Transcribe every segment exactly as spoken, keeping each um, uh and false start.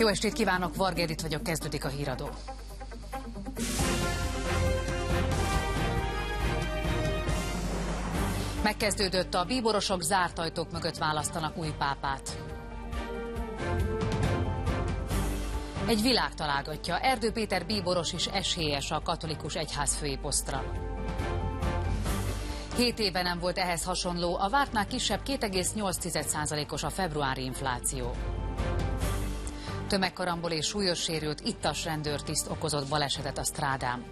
Jó estét kívánok, Varga Edit vagyok, kezdődik a híradó. Megkezdődött, a bíborosok zárt ajtók mögött választanak új pápát. Egy világ találgatja, Erdő Péter bíboros is esélyes a katolikus egyház fői posztra. Hét éve nem volt ehhez hasonló, a vártnál kisebb két egész nyolc százalékos a februári infláció. Tömegkarambolés, súlyos sérült, ittas rendőrtiszt okozott balesetet a strádán.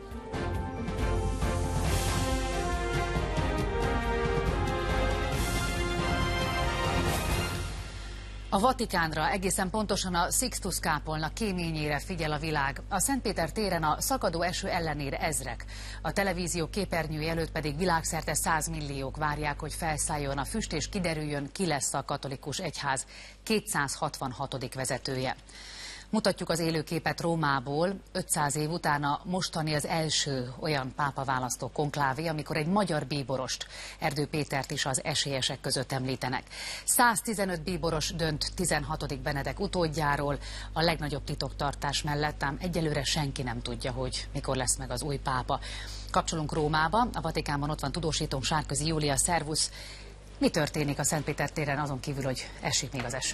A Vatikánra, egészen pontosan a Sixtus kápolna kéményére figyel a világ. A Szentpéter téren a szakadó eső ellenére ezrek. A televízió képernyői előtt pedig világszerte százmilliók várják, hogy felszálljon a füst és kiderüljön, ki lesz a katolikus egyház kétszázhatvanhatodik vezetője. Mutatjuk az élőképet Rómából. ötszáz év után a mostani az első olyan pápaválasztó konklávé, amikor egy magyar bíborost, Erdő Pétert is az esélyesek között említenek. száztizenöt bíboros dönt tizenhatodik Benedek utódjáról, a legnagyobb titoktartás mellett, ám egyelőre senki nem tudja, hogy mikor lesz meg az új pápa. Kapcsolunk Rómába, a Vatikánban ott van tudósítónk Sárközi Júlia, szervusz! Mi történik a Szentpéter téren azon kívül, hogy esik még az eső?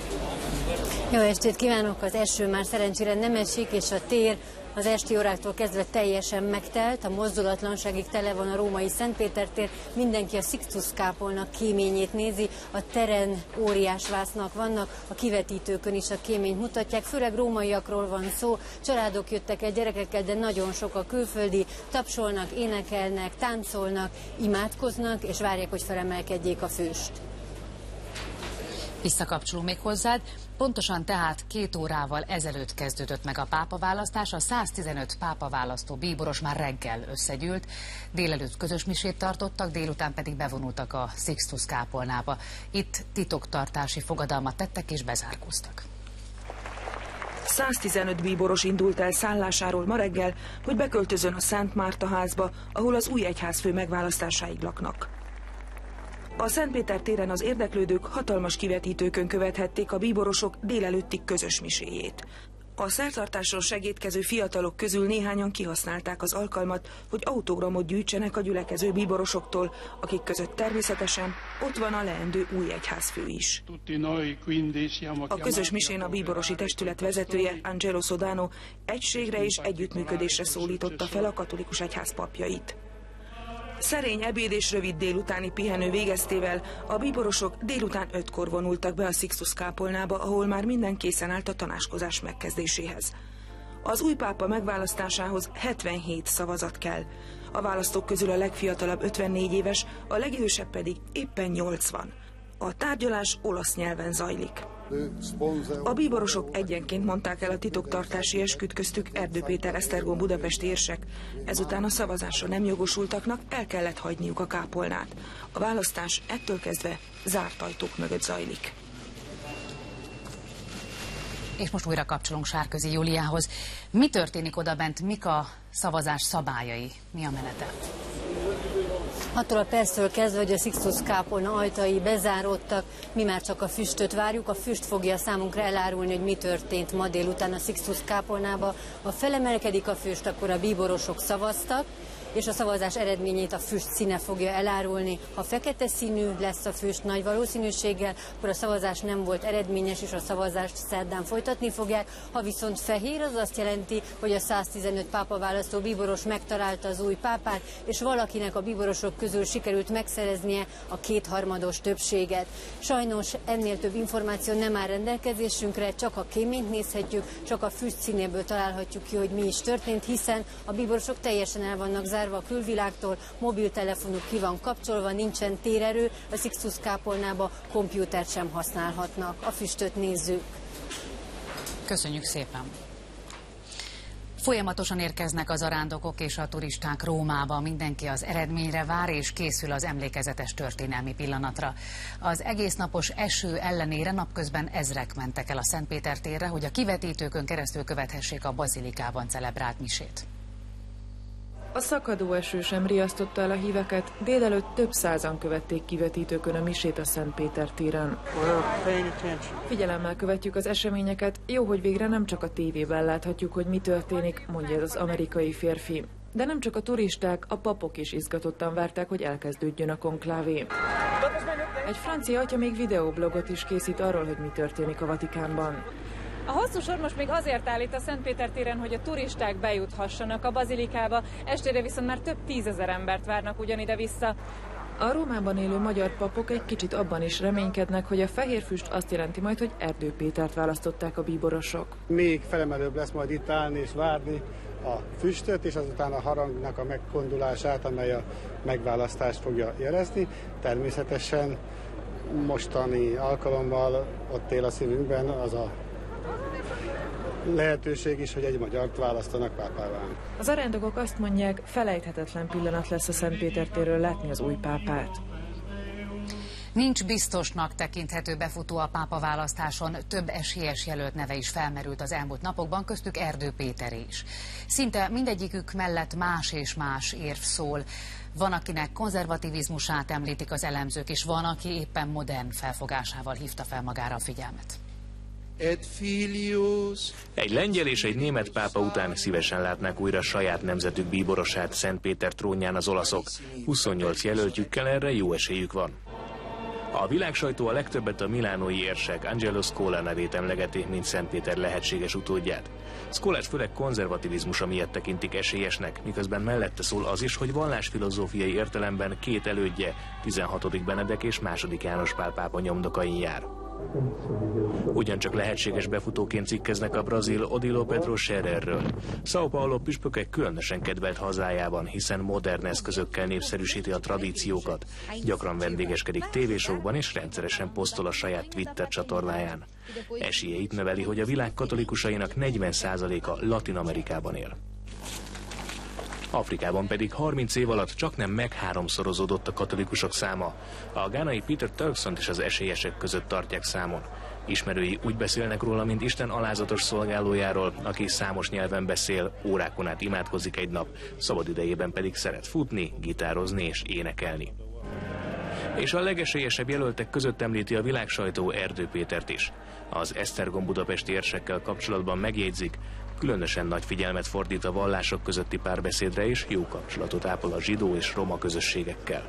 Jó estét kívánok! Az eső már szerencsére nem esik, és a tér az esti óráktól kezdve teljesen megtelt, a mozdulatlanságig tele van a római Szentpéter tér, mindenki a Sixtus kápolna kéményét nézi, a teren óriás vásznak vannak, a kivetítőkön is a kéményt mutatják, főleg rómaiakról van szó, családok jöttek el gyerekekkel, de nagyon sok a külföldi, tapsolnak, énekelnek, táncolnak, imádkoznak, és várják, hogy felemelkedjék a füst. Visszakapcsolunk még hozzád. Pontosan tehát két órával ezelőtt kezdődött meg a pápaválasztás, a száztizenöt pápaválasztó bíboros már reggel összegyűlt, délelőtt közös misét tartottak, délután pedig bevonultak a Sixtus kápolnába. Itt titoktartási fogadalmat tettek és bezárkóztak. száztizenöt bíboros indult el szállásáról ma reggel, hogy beköltözön a Szent Márta házba, ahol az új egyházfő megválasztásáig laknak. A Szentpéter téren az érdeklődők hatalmas kivetítőkön követhették a bíborosok délelőtti közös miséjét. A szertartáson segédkező fiatalok közül néhányan kihasználták az alkalmat, hogy autogramot gyűjtsenek a gyülekező bíborosoktól, akik között természetesen ott van a leendő új egyházfő is. A közös misén a bíborosi testület vezetője, Angelo Sodano, egységre és együttműködésre szólította fel a katolikus egyház papjait. Szerény ebéd és rövid délutáni pihenő végeztével a bíborosok délután ötkor vonultak be a Sixtus kápolnába, ahol már minden készen állt a tanácskozás megkezdéséhez. Az új pápa megválasztásához hetvenhét szavazat kell. A választók közül a legfiatalabb ötvennégy éves, a legidősebb pedig éppen nyolcvan. A tárgyalás olasz nyelven zajlik. A bíborosok egyenként mondták el a titoktartási esküt, köztük Erdő Péter esztergom budapesti érsek. Ezután a szavazásra nem jogosultaknak el kellett hagyniuk a kápolnát. A választás ettől kezdve zárt ajtók mögött zajlik. És most újra kapcsolunk Sárközi Júliához. Mi történik odabent, mik a szavazás szabályai, mi a menete? Attól a perctől kezdve, hogy a Sixtus kápolna ajtai bezáródtak, mi már csak a füstöt várjuk. A füst fogja számunkra elárulni, hogy mi történt ma délután a Sixtus kápolnába. Ha felemelkedik a füst, akkor a bíborosok szavaztak, és a szavazás eredményét a füst színe fogja elárulni. Ha fekete színű lesz a füst nagy valószínűséggel, akkor a szavazás nem volt eredményes, és a szavazást szerdán folytatni fogják. Ha viszont fehér, az azt jelenti, hogy a száztizenöt pápaválasztó bíboros megtalálta az új pápát, és valakinek a bíborosok közül sikerült megszereznie a kétharmados többséget. Sajnos ennél több információ nem áll rendelkezésünkre, csak a kéményt nézhetjük, csak a füst színéből találhatjuk ki, hogy mi is történt, hiszen a bíborosok teljesen el vannak zárva a külvilágtól, mobiltelefonuk ki van kapcsolva, nincsen térerő, a Sixtus kápolnába kompjútert sem használhatnak. A füstöt nézzük. Köszönjük szépen! Folyamatosan érkeznek az arándokok és a turisták Rómába, mindenki az eredményre vár és készül az emlékezetes történelmi pillanatra. Az egésznapos eső ellenére napközben ezrek mentek el a Szentpéter térre, hogy a kivetítőkön keresztül követhessék a bazilikában celebrált misét. A szakadó eső sem riasztotta el a híveket, délelőtt több százan követték kivetítőkön a misét a Szentpéter téren. Figyelemmel követjük az eseményeket, jó, hogy végre nem csak a tévében láthatjuk, hogy mi történik, mondja ez az amerikai férfi. De nem csak a turisták, a papok is izgatottan várták, hogy elkezdődjön a konklávé. Egy francia atya még videóblogot is készít arról, hogy mi történik a Vatikánban. A hosszú sor most még azért áll itt a Szentpéter téren, hogy a turisták bejuthassanak a bazilikába, estére viszont már több tízezer embert várnak ugyanide vissza. A Rómában élő magyar papok egy kicsit abban is reménykednek, hogy a fehér füst azt jelenti majd, hogy Erdő Pétert választották a bíborosok. Még felemelőbb lesz majd itt állni és várni a füstöt, és azután a harangnak a megkondulását, amely a megválasztást fogja jelezni. Természetesen mostani alkalommal ott él a szívünkben az a lehetőség is, hogy egy magyart választanak pápává. Az arándokok azt mondják, felejthetetlen pillanat lesz a Szentpéter térről látni az új pápát. Nincs biztosnak tekinthető befutó a pápa választáson, több esélyes jelölt neve is felmerült az elmúlt napokban, köztük Erdő Péter is. Szinte mindegyikük mellett más és más érv szól. Van, akinek konzervativizmusát említik az elemzők, és van, aki éppen modern felfogásával hívta fel magára a figyelmet. Egy lengyel és egy német pápa után szívesen látnák újra saját nemzetük bíborosát Szentpéter trónján az olaszok. huszonnyolc jelöltjükkel erre jó esélyük van. A világsajtó a legtöbbet a milánói érsek Angelo Scola nevét emlegeti, mint Szentpéter lehetséges utódját. Scolát főleg konzervativizmusa miatt tekintik esélyesnek, miközben mellette szól az is, hogy vallásfilozófiai értelemben két elődje, tizenhatodik Benedek és második János Pál pápa nyomdokain jár. Ugyancsak lehetséges befutóként cikkeznek a brazil Odilo Pedro Schererről. São Paulo püspöke különösen kedvelt hazájában, hiszen modern eszközökkel népszerűsíti a tradíciókat. Gyakran vendégeskedik tévésokban és rendszeresen posztol a saját Twitter csatornáján. Esélyeit növeli, hogy a világ katolikusainak negyven százaléka Latin Amerikában él. Afrikában pedig harminc év alatt csaknem megháromszorozódott a katolikusok száma. A gánai Peter Turkson is az esélyesek között tartják számon. Ismerői úgy beszélnek róla, mint Isten alázatos szolgálójáról, aki számos nyelven beszél, órákon át imádkozik egy nap, szabad idejében pedig szeret futni, gitározni és énekelni. És a legesélyesebb jelöltek között említi a világsajtó Erdő Pétert is. Az Esztergom budapesti érsekkel kapcsolatban megjegyzik, különösen nagy figyelmet fordít a vallások közötti párbeszédre és jó kapcsolatot ápol a zsidó és roma közösségekkel.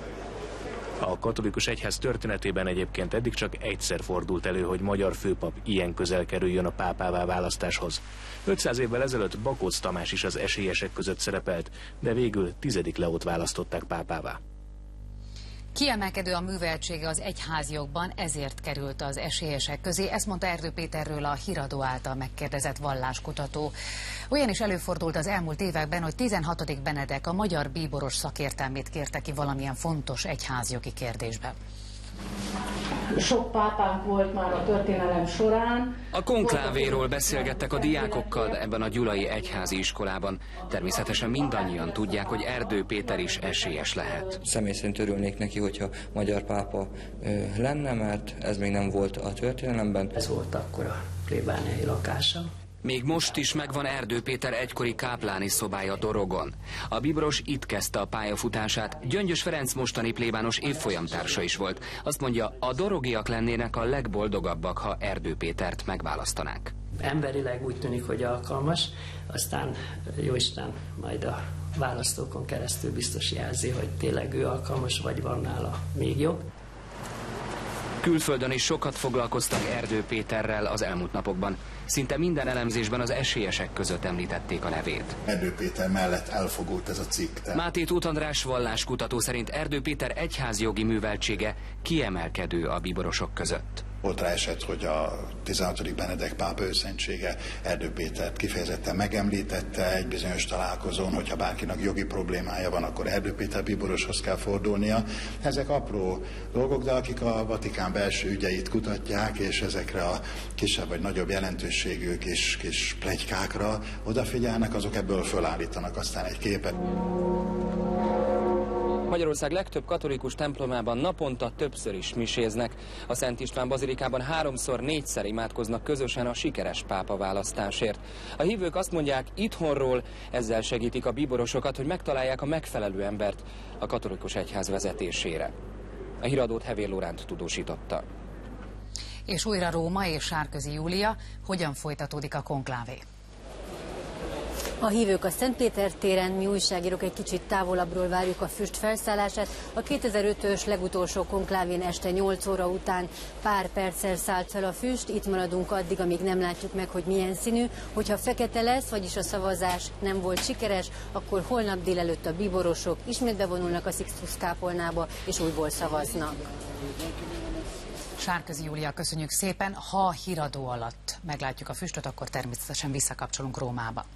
A katolikus egyház történetében egyébként eddig csak egyszer fordult elő, hogy magyar főpap ilyen közel kerüljön a pápává választáshoz. ötszáz évvel ezelőtt Bakóc Tamás is az esélyesek között szerepelt, de végül tizedik Leót választották pápává. Kiemelkedő a műveltsége az egyházjogban, ezért került az esélyesek közé. Ezt mondta Erdő Péterről a Híradó által megkérdezett valláskutató. Olyan is előfordult az elmúlt években, hogy tizenhatodik Benedek a magyar bíboros szakértelmét kérte ki valamilyen fontos egyházjogi kérdésben. Sok pápánk volt már a történelem során. A konklávéról beszélgettek a diákokkal ebben a gyulai egyházi iskolában. Természetesen mindannyian tudják, hogy Erdő Péter is esélyes lehet. Személy szerint örülnék neki, hogyha magyar pápa ö, lenne, mert ez még nem volt a történelemben. Ez volt akkor a plébániai lakása. Még most is megvan Erdő Péter egykori kápláni szobája Dorogon. A bíboros itt kezdte a pályafutását, Gyöngyös Ferenc mostani plébános évfolyamtársa is volt. Azt mondja, a dorogiak lennének a legboldogabbak, ha Erdő Pétert megválasztanák. Emberileg úgy tűnik, hogy alkalmas, aztán jóisten majd a választókon keresztül biztos jelzi, hogy tényleg ő alkalmas, vagy van nála még jobb. Külföldön is sokat foglalkoztak Erdő Péterrel az elmúlt napokban. Szinte minden elemzésben az esélyesek között említették a nevét. Erdő Péter mellett elfogult ez a cikk. Tehát... Máté Tóth András valláskutató szerint Erdő Péter egyházjogi műveltsége kiemelkedő a bíborosok között. Volt rá eset, hogy a tizenhatodik Benedek pápa őszentsége Erdő Pétert kifejezetten megemlítette egy bizonyos találkozón, hogyha bárkinek jogi problémája van, akkor Erdő Péter bíboroshoz kell fordulnia. Ezek apró dolgok, de akik a Vatikán belső ügyeit kutatják, és ezekre a kisebb vagy nagyobb jelentőségű kis, kis pletykákra odafigyelnek, azok ebből fölállítanak aztán egy képet. Magyarország legtöbb katolikus templomában naponta többször is miséznek. A Szent István bazilikában háromszor, négyszer imádkoznak közösen a sikeres pápa választásért. A hívők azt mondják, itthonról ezzel segítik a bíborosokat, hogy megtalálják a megfelelő embert a katolikus egyház vezetésére. A híradót Hevér Lóránt tudósította. És újra Róma és Sárközi Júlia, hogyan folytatódik a konklávé? A hívők a Szentpéter téren, mi újságírók egy kicsit távolabbról várjuk a füst felszállását. A kétezer-ötös legutolsó konklávén este nyolc óra után pár perccel szállt fel a füst, itt maradunk addig, amíg nem látjuk meg, hogy milyen színű. Hogyha fekete lesz, vagyis a szavazás nem volt sikeres, akkor holnap délelőtt a bíborosok ismét bevonulnak a Sixtus kápolnába, és újból szavaznak. Sárközi Júlia, köszönjük szépen. Ha a híradó alatt meglátjuk a füstöt, akkor természetesen visszakapcsolunk Rómába.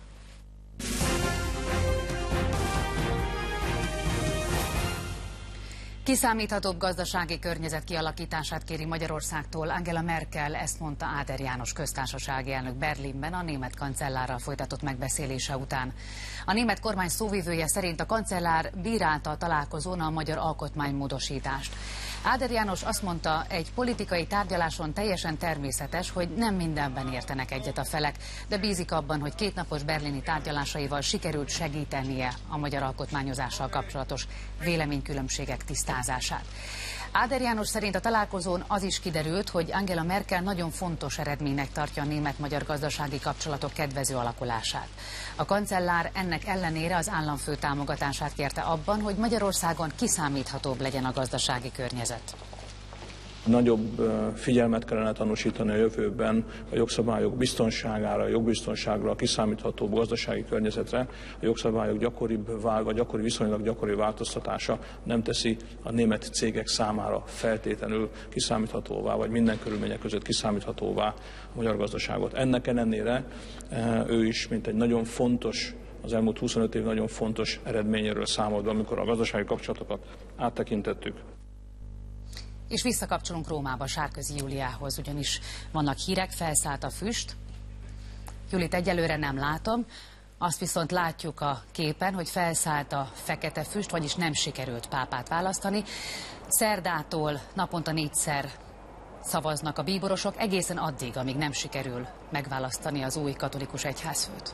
Kiszámíthatóbb gazdasági környezet kialakítását kéri Magyarországtól Angela Merkel, ezt mondta Áder János köztársasági elnök Berlinben a német kancellárral folytatott megbeszélése után. A német kormány szóvivője szerint a kancellár bírálta a találkozón a magyar alkotmánymódosítást. Áder János azt mondta, egy politikai tárgyaláson teljesen természetes, hogy nem mindenben értenek egyet a felek, de bízik abban, hogy kétnapos berlini tárgyalásaival sikerült segítenie a magyar alkotmányozással kapcsolatos véleménykülönbségek tisztázását. Áder János szerint a találkozón az is kiderült, hogy Angela Merkel nagyon fontos eredménynek tartja a német-magyar gazdasági kapcsolatok kedvező alakulását. A kancellár ennek ellenére az államfő támogatását kérte abban, hogy Magyarországon kiszámíthatóbb legyen a gazdasági környezet. Nagyobb figyelmet kellene tanúsítani a jövőben a jogszabályok biztonságára, a jogbiztonságra, a kiszámíthatóbb gazdasági környezetre. A jogszabályok gyakoribb, vagy gyakori, viszonylag gyakori változtatása nem teszi a német cégek számára feltétlenül kiszámíthatóvá, vagy minden körülmények között kiszámíthatóvá a magyar gazdaságot. Ennek ellenére ő is, mint egy nagyon fontos, az elmúlt huszonöt év nagyon fontos eredményéről számolt be, amikor a gazdasági kapcsolatokat áttekintettük. És visszakapcsolunk Rómába, Sárközi Júliához, ugyanis vannak hírek, felszállt a füst. Julit egyelőre nem látom, azt viszont látjuk a képen, hogy felszállt a fekete füst, vagyis nem sikerült pápát választani. Szerdától naponta négyszer szavaznak a bíborosok, egészen addig, amíg nem sikerül megválasztani az új katolikus egyházfőt.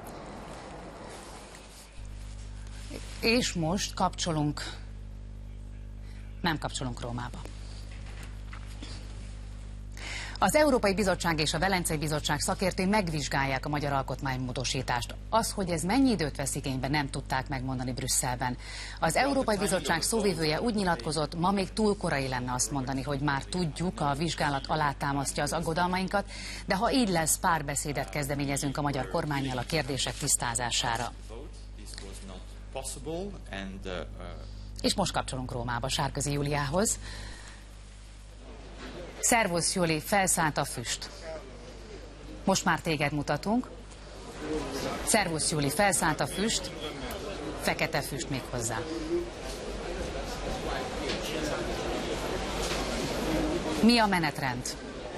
És most kapcsolunk, nem kapcsolunk Rómába. Az Európai Bizottság és a Velencei Bizottság szakértői megvizsgálják a magyar alkotmánymódosítást. Az, hogy ez mennyi időt vesz igénybe, nem tudták megmondani Brüsszelben. Az Európai Bizottság szóvivője úgy nyilatkozott, ma még túl korai lenne azt mondani, hogy már tudjuk, a vizsgálat alátámasztja az aggodalmainkat, de ha így lesz, párbeszédet kezdeményezünk a magyar kormánnyal a kérdések tisztázására. És most kapcsolunk Rómába, Sárközi Júliához. Szervusz, Júli, felszállt a füst. Most már téged mutatunk. Szervusz, Júli, felszállt a füst. Fekete füst még hozzá. Mi a menetrend?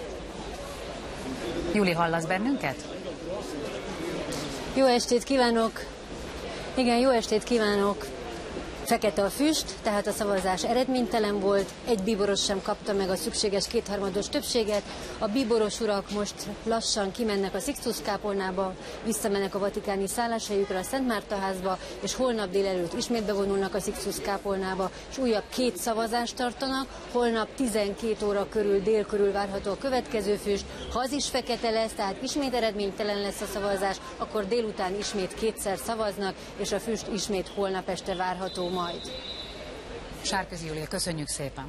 Júli, hallasz bennünket? Jó estét kívánok! Igen, jó estét kívánok! Fekete a füst, tehát a szavazás eredménytelen volt, egy bíboros sem kapta meg a szükséges kétharmados többséget. A bíboros urak most lassan kimennek a Sixtus kápolnába, visszamennek a vatikáni szálláshelyükre, a Szent Márta házba, és holnap délelőtt ismét bevonulnak a Sixtus kápolnába, és újabb két szavazást tartanak. Holnap tizenkét óra körül, dél körül várható a következő füst. Ha az is fekete lesz, tehát ismét eredménytelen lesz a szavazás, akkor délután ismét kétszer szavaznak, és a füst ismét holnap este várható majd. Sárközi Júlia, köszönjük szépen.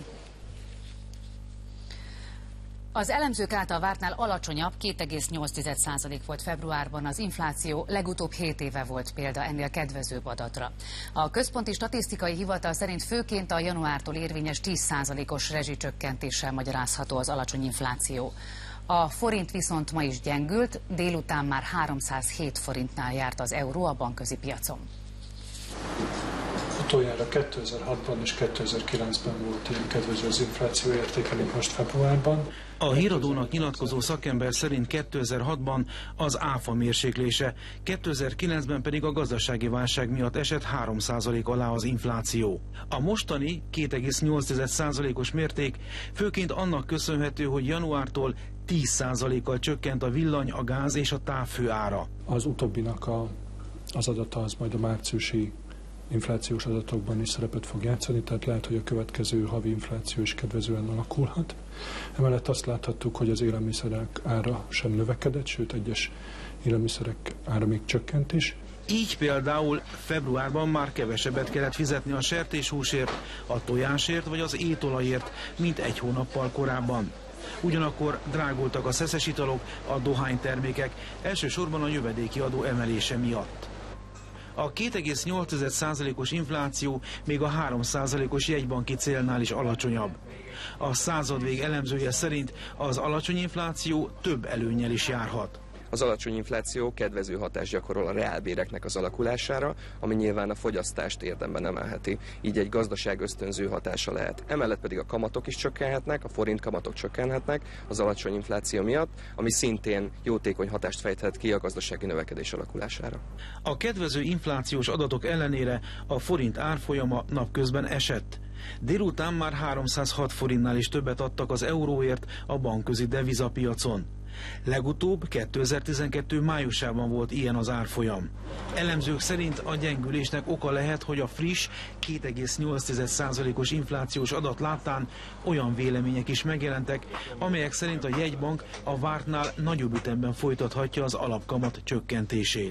Az elemzők által vártnál alacsonyabb, két egész nyolc százalék volt februárban az infláció, legutóbb hét éve volt példa ennél kedvezőbb adatra. A Központi Statisztikai Hivatal szerint főként a januártól érvényes tíz százalékos rezsicsökkentéssel magyarázható az alacsony infláció. A forint viszont ma is gyengült, délután már háromszázhét forintnál járt az euró a bankközi piacon. Utoljára kétezer-hatban és kétezer-kilencben volt ilyen kedvező az infláció, értékelik most februárban. A híradónak nyilatkozó szakember szerint kétezer-hatban az áfa mérséklése, kétezer-kilencben pedig a gazdasági válság miatt esett három százalék alá az infláció. A mostani két egész nyolc százalékos mérték főként annak köszönhető, hogy januártól tíz százalékkal csökkent a villany, a gáz és a távfő ára. Az utóbbinak a, az adata az majd a márciusi inflációs adatokban is szerepet fog játszani, tehát lehet, hogy a következő havi infláció is kedvezően alakulhat. Emellett azt láthattuk, hogy az élelmiszerek ára sem növekedett, sőt egyes élelmiszerek ára még csökkent is. Így például februárban már kevesebbet kellett fizetni a sertéshúsért, a tojásért vagy az étolajért, mint egy hónappal korábban. Ugyanakkor drágultak a szeszes italok, a dohánytermékek, elsősorban a jövedéki adó emelése miatt. A két egész nyolc százalékos infláció még a három százalékos jegybanki célnál is alacsonyabb. A századvég elemzője szerint az alacsony infláció több előnnyel is járhat. Az alacsony infláció kedvező hatást gyakorol a reálbéreknek az alakulására, ami nyilván a fogyasztást érdemben emelheti, így egy gazdaság ösztönző hatása lehet. Emellett pedig a kamatok is csökkenhetnek, a forint kamatok csökkenhetnek az alacsony infláció miatt, ami szintén jótékony hatást fejthet ki a gazdasági növekedés alakulására. A kedvező inflációs adatok ellenére a forint árfolyama napközben esett. Délután már háromszázhat forintnál is többet adtak az euróért a bankközi devizapiacon. Legutóbb kétezer-tizenkettő májusában volt ilyen az árfolyam. Elemzők szerint a gyengülésnek oka lehet, hogy a friss két egész nyolc százalékos inflációs adat láttán olyan vélemények is megjelentek, amelyek szerint a jegybank a vártnál nagyobb ütemben folytathatja az alapkamat csökkentését.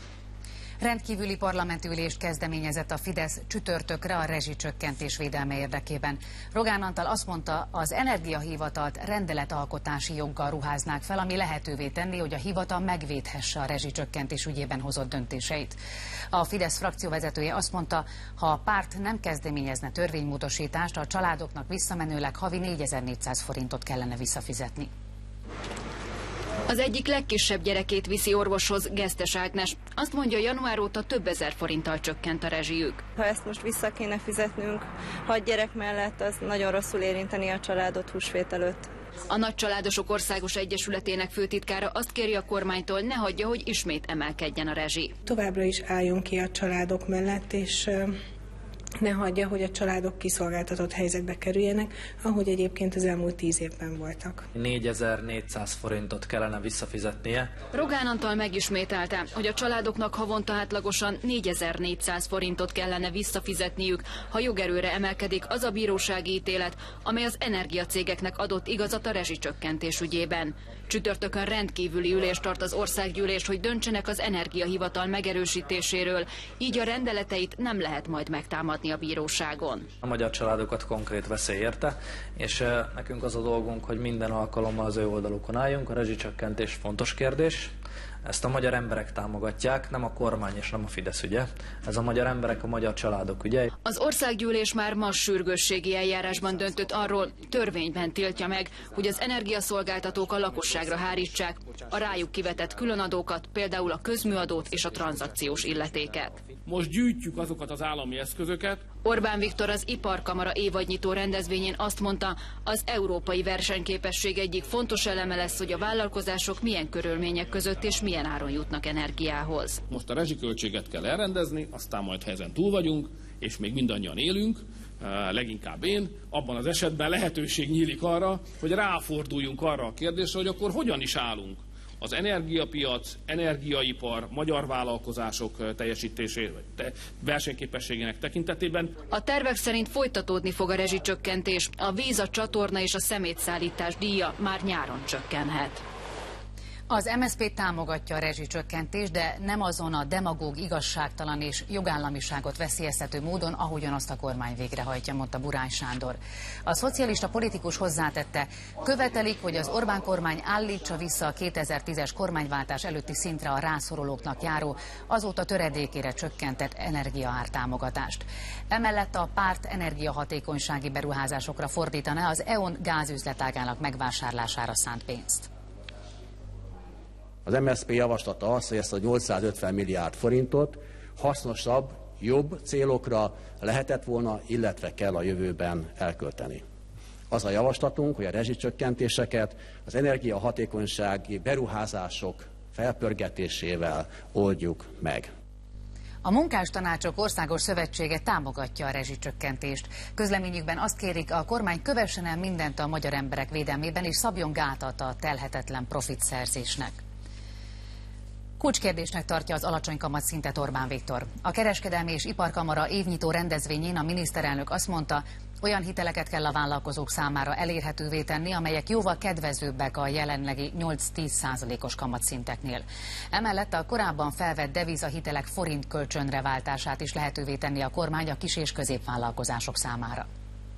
Rendkívüli parlamenti ülést kezdeményezett a Fidesz csütörtökre a rezsicsökkentés védelme érdekében. Rogán Antal azt mondta, az Energiahivatalt rendeletalkotási joggal ruháznák fel, ami lehetővé tenni, hogy a hivatal megvédhesse a rezsicsökkentés ügyében hozott döntéseit. A Fidesz frakcióvezetője azt mondta, ha a párt nem kezdeményezne törvénymódosítást, a családoknak visszamenőleg havi négyezer-négyszáz forintot kellene visszafizetni. Az egyik legkisebb gyerekét viszi orvoshoz Gesztes Ágnes. Azt mondja, január óta több ezer forinttal csökkent a rezsijük. Ha ezt most vissza kéne fizetnünk hat gyerek mellett, az nagyon rosszul érinteni a családot húsvét előtt. A Nagycsaládosok Országos Egyesületének főtitkára azt kéri a kormánytól, ne hagyja, hogy ismét emelkedjen a rezsi. Továbbra is álljunk ki a családok mellett, és ne hagyja, hogy a családok kiszolgáltatott helyzetbe kerüljenek, ahogy egyébként az elmúlt tíz évben voltak. négyezer-négyszáz forintot kellene visszafizetnie. Rogán Antal megismételte, hogy a családoknak havonta átlagosan négyezer-négyszáz forintot kellene visszafizetniük, ha jogerőre emelkedik az a bírósági ítélet, amely az energiacégeknek adott igazat a rezsicsökkentés ügyében. Csütörtökön rendkívüli ülést tart az országgyűlés, hogy döntsenek az Energiahivatal megerősítéséről, így a rendeleteit nem lehet majd megtámadni a bíróságon. A magyar családokat konkrét veszély érte, és nekünk az a dolgunk, hogy minden alkalommal az ő oldalukon álljunk. A rezsicsökkentés fontos kérdés. Ezt a magyar emberek támogatják, nem a kormány és nem a Fidesz ügye. Ez a magyar emberek, a magyar családok ügye. Az országgyűlés már ma sürgősségi eljárásban döntött arról, törvényben tiltja meg, hogy az energiaszolgáltatók a lakosságra hárítsák a rájuk kivetett különadókat, például a közműadót és a tranzakciós illetéket. Most gyűjtjük azokat az állami eszközöket. Orbán Viktor az Iparkamara évadnyitó rendezvényén azt mondta, az európai versenyképesség egyik fontos eleme lesz, hogy a vállalkozások milyen körülmények között és milyen áron jutnak energiához. Most a rezsiköltséget kell elrendezni, aztán majd ha ezen túl vagyunk, és még mindannyian élünk, leginkább én, abban az esetben lehetőség nyílik arra, hogy ráforduljunk arra a kérdésre, hogy akkor hogyan is állunk az energiapiac, energiaipar, magyar vállalkozások teljesítésé, vagy te, versenyképességének tekintetében. A tervek szerint folytatódni fog a rezsicsökkentés, a víz, a csatorna és a szemétszállítás díja már nyáron csökkenhet. Az em es zé pé támogatja a rezsicsökkentést, de nem azon a demagóg, igazságtalan és jogállamiságot veszélyeztető módon, ahogyan azt a kormány végrehajtja, mondta Burány Sándor. A szocialista politikus hozzátette, követelik, hogy az Orbán kormány állítsa vissza a kétezer-tízes kormányváltás előtti szintre a rászorulóknak járó, azóta töredékére csökkentett energiaártámogatást. Emellett a párt energiahatékonysági beruházásokra fordítaná az é o en gázüzletágának megvásárlására szánt pénzt. Az em es zé pé javaslata az, hogy ezt a nyolcszázötven milliárd forintot hasznosabb jobb célokra lehetett volna, illetve kell a jövőben elkölteni. Az a javaslatunk, hogy a rezsicsökkentéseket az energiahatékonysági beruházások felpörgetésével oldjuk meg. A Munkástanácsok Országos Szövetsége támogatja a rezsicsökkentést. Közleményükben azt kérik, a kormány kövessen el mindent a magyar emberek védelmében, és szabjon gátat a telhetetlen profitszerzésnek. Kulcskérdésnek tartja az alacsony kamatszintet Orbán Viktor. A Kereskedelmi és Iparkamara évnyitó rendezvényén a miniszterelnök azt mondta, olyan hiteleket kell a vállalkozók számára elérhetővé tenni, amelyek jóval kedvezőbbek a jelenlegi nyolc-tíz százalékos kamatszinteknél. Emellett a korábban felvett devizahitelek forint kölcsönre váltását is lehetővé tenni a kormány a kis- és középvállalkozások számára.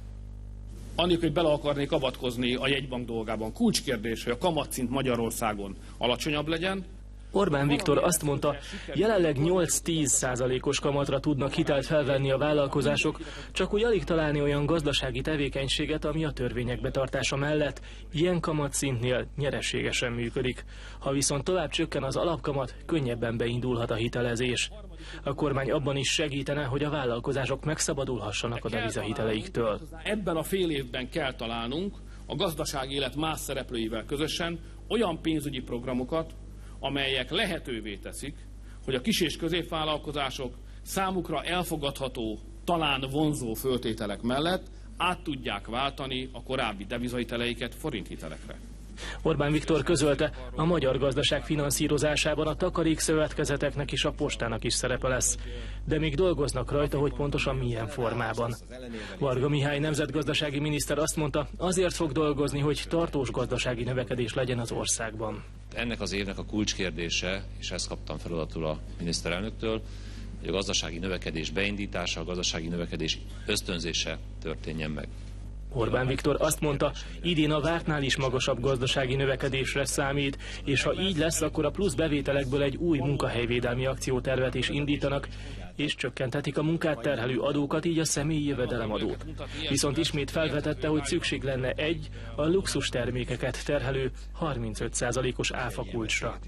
Annélkül, hogy bele akarnék avatkozni a jegybank dolgában, kulcskérdés, hogy a kamatszint Magyarországon alacsonyabb legyen. Orbán Viktor azt mondta, jelenleg nyolc-tíz százalékos kamatra tudnak hitelt felvenni a vállalkozások, csak úgy alig találni olyan gazdasági tevékenységet, ami a törvények betartása mellett ilyen kamatszintnél nyereségesen működik. Ha viszont tovább csökken az alapkamat, könnyebben beindulhat a hitelezés. A kormány abban is segítene, hogy a vállalkozások megszabadulhassanak a devizahiteleiktől. Ebben a fél évben kell találnunk a gazdasági élet más szereplőivel közösen olyan pénzügyi programokat, amelyek lehetővé teszik, hogy a kis- és középvállalkozások számukra elfogadható, talán vonzó föltételek mellett át tudják váltani a korábbi devizahiteleiket forinthitelekre. Orbán Viktor közölte, a magyar gazdaság finanszírozásában a takarékszövetkezeteknek és a postának is szerepe lesz. De még dolgoznak rajta, hogy pontosan milyen formában. Varga Mihály nemzetgazdasági miniszter azt mondta, azért fog dolgozni, hogy tartós gazdasági növekedés legyen az országban. Ennek az évnek a kulcskérdése, és ezt kaptam feladatul a miniszterelnöktől, hogy a gazdasági növekedés beindítása, a gazdasági növekedés ösztönzése történjen meg. Orbán Viktor azt mondta, idén a vártnál is magasabb gazdasági növekedésre számít, és ha így lesz, akkor a plusz bevételekből egy új munkahelyvédelmi akciótervet is indítanak, és csökkenthetik a munkát terhelő adókat, így a személyi jövedelemadót. Viszont ismét felvetette, hogy szükség lenne egy, a luxus termékeket terhelő harmincöt százalékos áfakulcsra.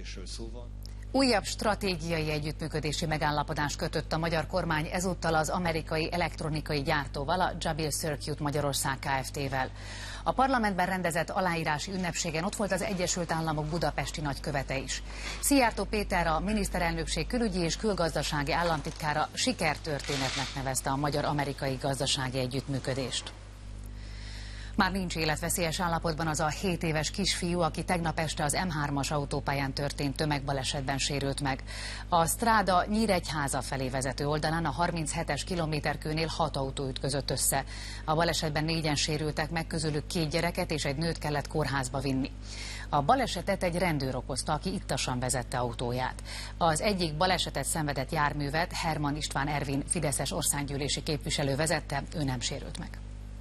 Újabb stratégiai együttműködési megállapodást kötött a magyar kormány ezúttal az amerikai elektronikai gyártóval, a Jabil Circuit Magyarország Kft-vel. A parlamentben rendezett aláírási ünnepségen ott volt az Egyesült Államok budapesti nagykövete is. Szijjártó Péter, a miniszterelnökség külügyi és külgazdasági államtitkára sikertörténetnek nevezte a magyar-amerikai gazdasági együttműködést. Már nincs életveszélyes állapotban az a hét éves kisfiú, aki tegnap este az M hármas autópályán történt tömegbalesetben sérült meg. A Stráda Nyíregyháza felé vezető oldalán a harminchetes kilométerkőnél hat autó ütközött össze. A balesetben négyen sérültek meg, közülük két gyereket és egy nőt kellett kórházba vinni. A balesetet egy rendőr okozta, aki ittasan vezette autóját. Az egyik balesetet szenvedett járművet Herman István Ervin fideszes országgyűlési képviselő vezette, ő nem sérült meg.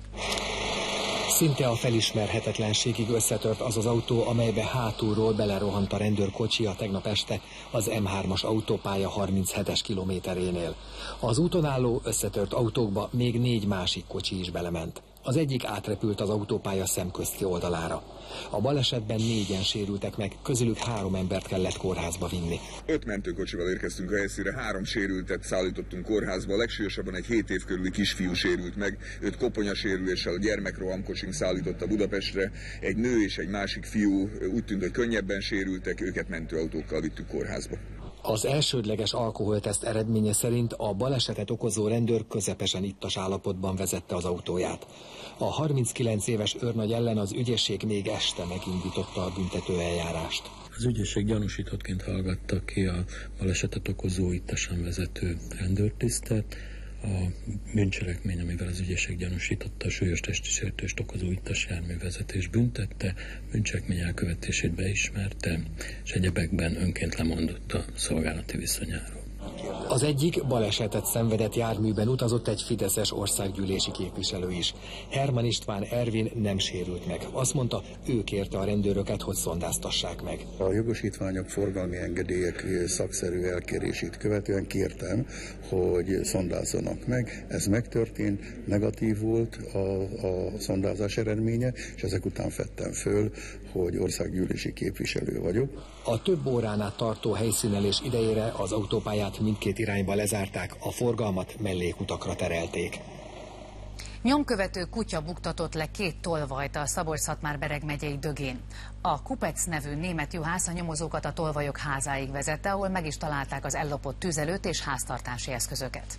Szinte a felismerhetetlenségig összetört az az autó, amelybe hátulról belerohant a rendőr kocsia tegnap este az M hármas autópálya harminchetes kilométerénél. Az úton álló összetört autókba még négy másik kocsi is belement. Az egyik átrepült az autópálya szemközti oldalára. A balesetben négyen sérültek meg, közülük három embert kellett kórházba vinni. Öt mentőkocsival érkeztünk a helyszínre, három sérültet szállítottunk kórházba, a legsúlyosabban egy hét év körüli kisfiú sérült meg, őt koponyasérüléssel a gyermekrohamkocsink szállította Budapestre, egy nő és egy másik fiú úgy tűnt, hogy könnyebben sérültek, őket mentőautókkal vittük kórházba. Az elsődleges alkoholteszt eredménye szerint a balesetet okozó rendőr közepesen ittas állapotban vezette az autóját. A harminckilenc éves őrnagy ellen az ügyészség még este megindította a büntetőeljárást. Az ügyészség gyanúsítottként hallgatta ki a balesetet okozó ittasan vezető rendőrtisztet. A bűncselekmény, amivel az ügyészség gyanúsította, a súlyos testi sértést okozó ittas járművezetés büntette, bűncselekmény elkövetését beismerte, és egyebekben önként lemondott a szolgálati viszonyáról. Az egyik balesetet szenvedett járműben utazott egy fideszes országgyűlési képviselő is. Herman István Ervin nem sérült meg. Azt mondta, ő kérte a rendőröket, hogy szondáztassák meg. A jogosítványok, forgalmi engedélyek szakszerű elkérését követően kértem, hogy szondázzanak meg. Ez megtörtént, negatív volt a, a szondázás eredménye, és ezek után fedtem föl, hogy országgyűlési képviselő vagyok. A több órán át tartó helyszínelés idejére az autópályát mindkét irányba lezárták, a forgalmat mellékutakra terelték. Nyomkövető kutya buktatott le két tolvajt a Szabolcs-Szatmár-Bereg megyei Dögén. A Kupec nevű német juhász a nyomozókat a tolvajok házáig vezette, ahol meg is találták az ellopott tüzelőt és háztartási eszközöket.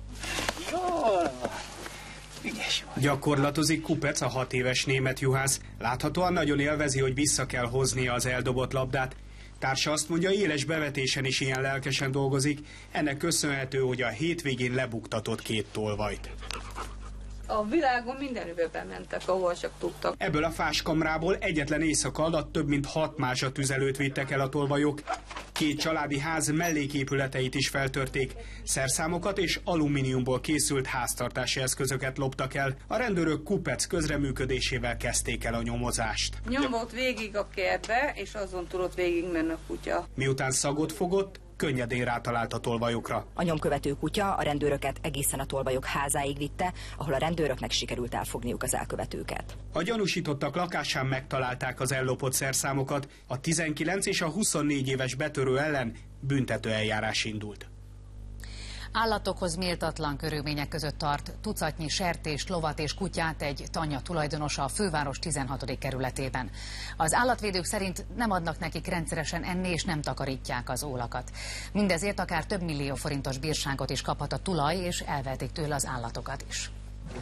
Gyakorlatozik Kupec, a hat éves német juhász. Láthatóan nagyon élvezi, hogy vissza kell hoznia az eldobott labdát. Társa azt mondja, éles bevetésen is ilyen lelkesen dolgozik. Ennek köszönhető, hogy a hétvégén lebuktatott két tolvajt. A világon mindenüvé bementek, ahol csak tudtak. Ebből a fáskamrából egyetlen éjszaka alatt több mint hat mázsa tüzelőt vittek el a tolvajok. Két családi ház melléképületeit is feltörték. Szerszámokat és alumíniumból készült háztartási eszközöket loptak el. A rendőrök Kupec közreműködésével kezdték el a nyomozást. Nyomott végig a kertbe, és azon tudott végigmenni a kutya. Miután szagot fogott, könnyedén rátalált a tolvajokra. A nyomkövető kutya a rendőröket egészen a tolvajok házáig vitte, ahol a rendőröknek sikerült elfogniuk az elkövetőket. A gyanúsítottak lakásán megtalálták az ellopott szerszámokat, a tizenkilenc és a huszonnégy éves betörő ellen büntető eljárás indult. Állatokhoz méltatlan körülmények között tart tucatnyi sertést, lovat és kutyát egy tanya tulajdonosa a főváros tizenhatodik kerületében. Az állatvédők szerint nem adnak nekik rendszeresen enni és nem takarítják az ólakat. Mindezért akár több millió forintos bírságot is kaphat a tulaj, és elvehetik tőle az állatokat is.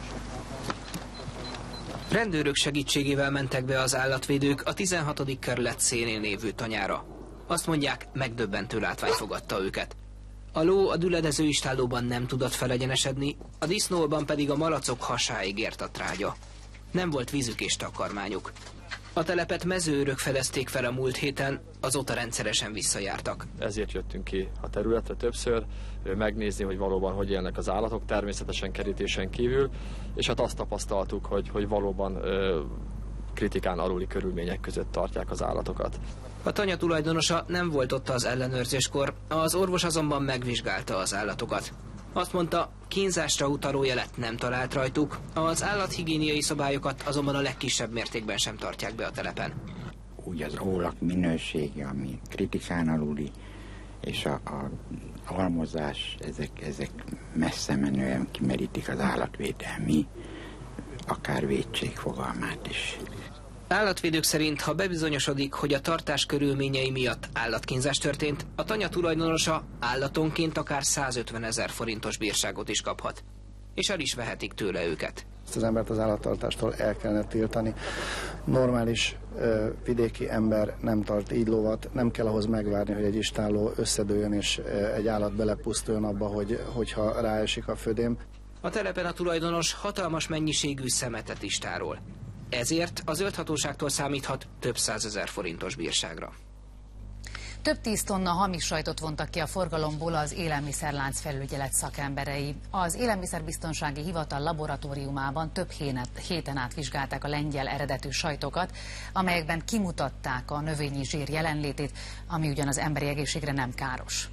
Rendőrök segítségével mentek be az állatvédők a tizenhatodik kerület szélén lévő tanyára. Azt mondják, megdöbbentő látvány fogadta őket. A ló a düledező istállóban nem tudott felegyenesedni, a disznóban pedig a malacok hasáig ért a trágya. Nem volt vízük és takarmányuk. A telepet mezőőrök fedezték fel a múlt héten, azóta rendszeresen visszajártak. Ezért jöttünk ki a területre többször, megnézni, hogy valóban hogy élnek az állatok, természetesen kerítésen kívül, és hát azt tapasztaltuk, hogy, hogy valóban ö, kritikán aluli körülmények között tartják az állatokat. A tanya tulajdonosa nem volt ott az ellenőrzéskor, az orvos azonban megvizsgálta az állatokat. Azt mondta, kínzásra utaló jelet nem talált rajtuk, az állathigiéniai szabályokat azonban a legkisebb mértékben sem tartják be a telepen. Úgy az ólak minősége, ami kritikán aluli, és a, a almozás, ezek, ezek messze menően kimerítik az állatvédelmi, akár vétség fogalmát is. Állatvédők szerint, ha bebizonyosodik, hogy a tartás körülményei miatt állatkínzás történt, a tanya tulajdonosa állatonként akár százötven ezer forintos bírságot is kaphat. És el is vehetik tőle őket. Ezt az embert az állattartástól el kellene tiltani. Normális ö, vidéki ember nem tart így lovat, nem kell ahhoz megvárni, hogy egy istálló összedőjön és ö, egy állat belepusztuljon abba, hogy, hogyha ráesik a födém. A telepen a tulajdonos hatalmas mennyiségű szemetet is tárol. Ezért a zöldhatóságtól számíthat több százezer forintos bírságra. Több tíz tonna hamis sajtot vontak ki a forgalomból az élelmiszerlánc felügyelet szakemberei. Az Élelmiszerbiztonsági Hivatal laboratóriumában több héten át vizsgálták a lengyel eredetű sajtokat, amelyekben kimutatták a növényi zsír jelenlétét, ami ugyan az emberi egészségre nem káros.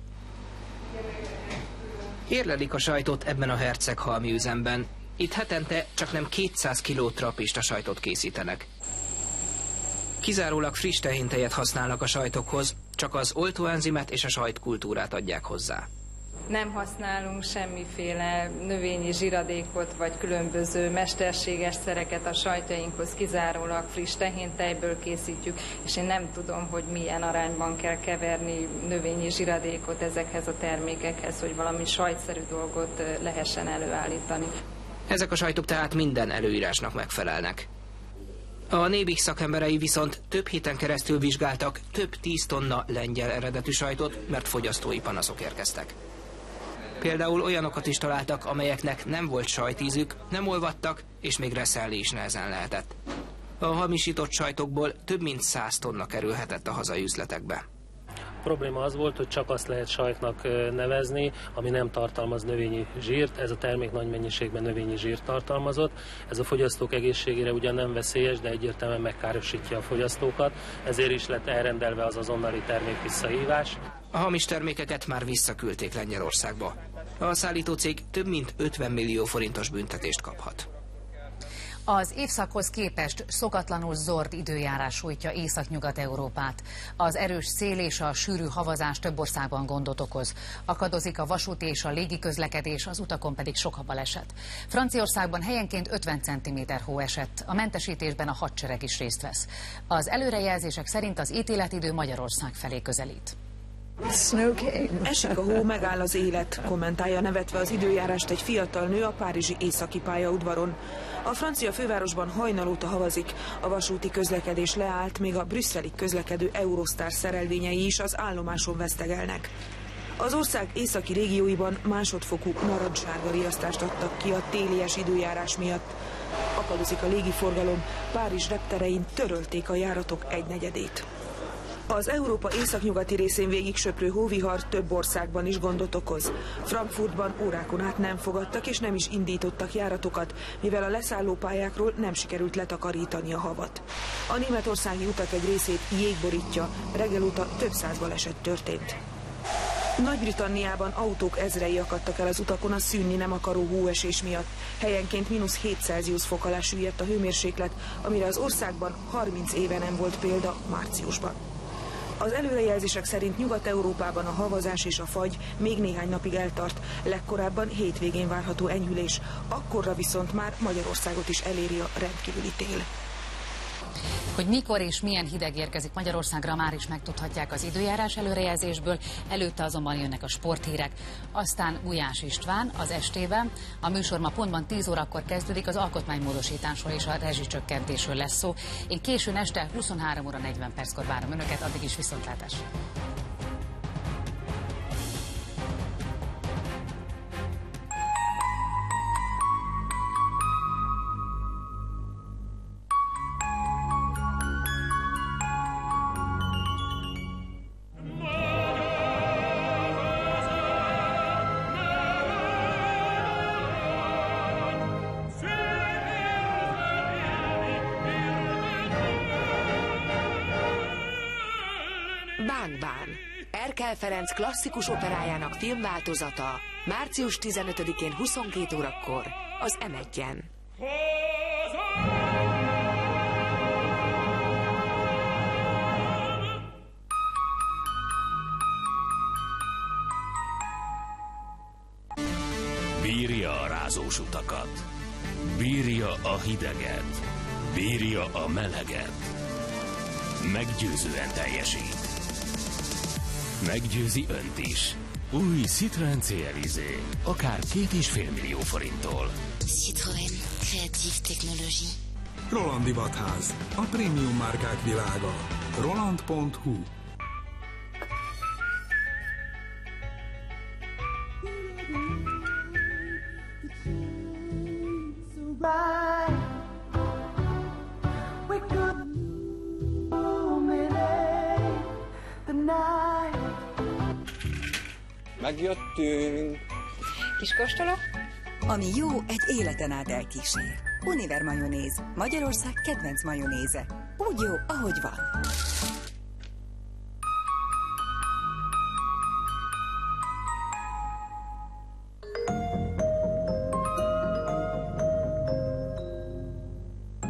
Érlelik a sajtot ebben a herceghalmi üzemben. Itt hetente csaknem kétszáz kiló trapista sajtot készítenek. Kizárólag friss tehéntejet használnak a sajtokhoz, csak az oltóenzimet és a sajtkultúrát adják hozzá. Nem használunk semmiféle növényi zsiradékot vagy különböző mesterséges szereket a sajtjainkhoz, kizárólag friss tehéntejből készítjük, és én nem tudom, hogy milyen arányban kell keverni növényi zsiradékot ezekhez a termékekhez, hogy valami sajtszerű dolgot lehessen előállítani. Ezek a sajtok tehát minden előírásnak megfelelnek. A Nébik szakemberei viszont több héten keresztül vizsgáltak több tíz tonna lengyel eredetű sajtot, mert fogyasztói panaszok érkeztek. Például olyanokat is találtak, amelyeknek nem volt sajtízük, nem olvadtak, és még reszelni is nehezen lehetett. A hamisított sajtokból több mint száz tonna kerülhetett a hazai üzletekbe. A probléma az volt, hogy csak azt lehet sajtnak nevezni, ami nem tartalmaz növényi zsírt. Ez a termék nagy mennyiségben növényi zsírt tartalmazott. Ez a fogyasztók egészségére ugyan nem veszélyes, de egyértelműen megkárosítja a fogyasztókat. Ezért is lett elrendelve az azonnali termék visszahívás. A hamis termékeket már visszaküldték Lengyelországba. A szállítócég több mint ötven millió forintos büntetést kaphat. Az évszakhoz képest szokatlanul zord időjárás sújtja Észak-Nyugat-Európát. Az erős szél és a sűrű havazás több országban gondot okoz. Akadozik a vasúti és a légiközlekedés, az utakon pedig sok a baleset. Franciaországban helyenként ötven centiméter hó esett, a mentesítésben a hadsereg is részt vesz. Az előrejelzések szerint az ítéletidő Magyarország felé közelít. Esik a hó, megáll az élet, kommentálja nevetve az időjárást egy fiatal nő a párizsi északi pályaudvaron. A francia fővárosban hajnal óta havazik, a vasúti közlekedés leállt, még a brüsszeli közlekedő Eurostar szerelvényei is az állomáson vesztegelnek. Az ország északi régióiban másodfokú narancssárga riasztást adtak ki a télies időjárás miatt. Akadozik a légiforgalom, Párizs repterein törölték a járatok egynegyedét. Az Európa északnyugati részén végig söprő hóvihar több országban is gondot okoz. Frankfurtban órákon át nem fogadtak és nem is indítottak járatokat, mivel a leszállópályákról nem sikerült letakarítani a havat. A németországi utak egy részét jég borítja, reggel óta több száz baleset történt. Nagy-Britanniában autók ezrei akadtak el az utakon a szűnni nem akaró hóesés miatt. Helyenként mínusz hét Celsius fok alá süllyedt a hőmérséklet, amire az országban harminc éve nem volt példa márciusban. Az előrejelzések szerint Nyugat-Európában a havazás és a fagy még néhány napig eltart, legkorábban hétvégén várható enyhülés, akkorra viszont már Magyarországot is eléri a rendkívüli tél. Hogy mikor és milyen hideg érkezik Magyarországra, már is megtudhatják az időjárás előrejelzésből, előtte azonban jönnek a sporthírek. Aztán Gulyás István az estében, a műsor ma pontban tíz órakor kezdődik, az alkotmánymódosításról és a rezsicsökkentésről lesz szó. Én későn este huszonhárom óra negyven perckor várom önöket, addig is viszontlátás. Bán Bán. Erkel Ferenc klasszikus operájának filmváltozata március tizenötödikén huszonkét órakor az em egyen. Bírja a rázós utakat, bírja a hideget, bírja a meleget, meggyőzően teljesít. Meggyőzi önt is. Új Citroën cé el Izé, akár két és fél millió forinttól. Citroën. Creative Technology. Roland Divatház. A prémium márkák világa. roland pont hu. Megjöttünk! Kis kóstoló? Ami jó, egy életen át elkísér. Univer majonéz. Magyarország kedvenc majonéze. Úgy jó, ahogy van.